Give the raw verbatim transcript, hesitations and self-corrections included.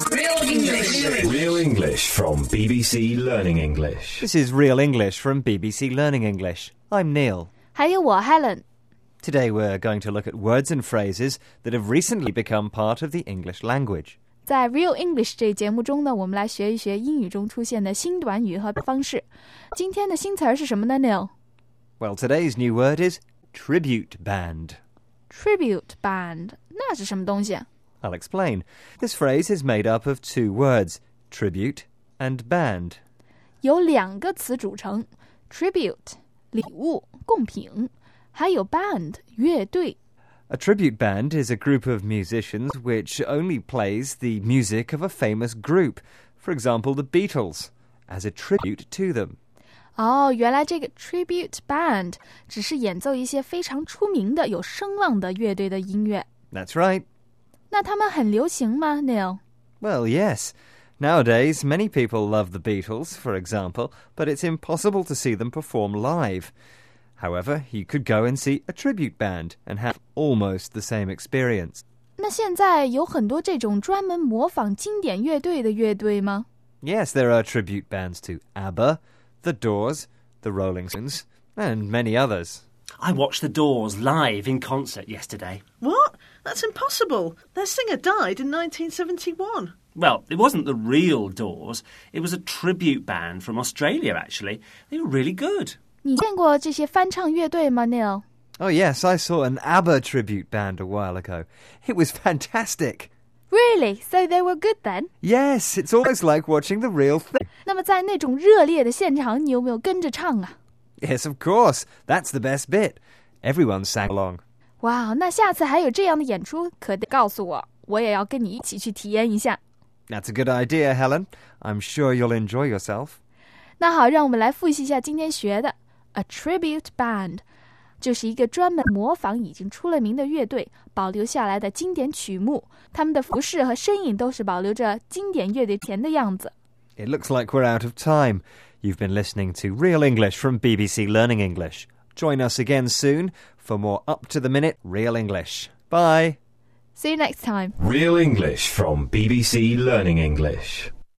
Real English. Real English from B B C Learning English. This is Real English from B B C Learning English. I'm Neil. 还有我 Helen. Today we're going to look at words and phrases that have recently become part of the English language. 在 Real English 这节目中呢，我们来学一学英语中出现的新短语和方式。今天的新词儿是什么呢 Neil? Well, today's new word is tribute band. Tribute band. 那是什么东西？ I'll explain. This phrase is made up of two words, tribute and band. 由两个词组成 Tribute 礼物贡品，还有 band 乐队。 A tribute band is a group of musicians which only plays the music of a famous group, for example, the Beatles, as a tribute to them. 哦，原来这个 tribute band 只是演奏一些非常出名的、有声望的乐队的音乐。 That's right. 那他们很流行吗 Neil? Well, yes. Nowadays, many people love the Beatles, for example, but it's impossible to see them perform live. However, you could go and see a tribute band and have almost the same experience. 那现在有很多这种专门模仿经典乐队的乐队吗？ Yes, there are tribute bands to ABBA, The Doors, The Rolling Stones, and many others. I watched The Doors live in concert yesterday. What? That's impossible. Their singer died in nineteen seventy-one. Well, it wasn't the real Doors. It was a tribute band from Australia, actually. They were really good. 你见过这些翻唱乐队吗 Neil? Oh, yes, I saw an ABBA tribute band a while ago. It was fantastic. Really? So they were good then? Yes, it's almost like watching the real thing. 那么在那种热烈的现场，你有没有跟着唱啊？ Yes, of course. That's the best bit. Everyone sang along. 哇，那下次还有这样的演出，可得告诉我，我也要跟你一起去体验一下。 That's a good idea, Helen. I'm sure you'll enjoy yourself. 那好，让我们来复习一下今天学的 A tribute band 就是一个专门模仿已经出了名的乐队保留下来的经典曲目，他们的服饰和身影都是保留着经典乐队前的样子。 It looks like we're out of time. You've been listening to Real English from B B C Learning English. Join us again soon for more up-to-the-minute Real English. Bye. See you next time. Real English from B B C Learning English.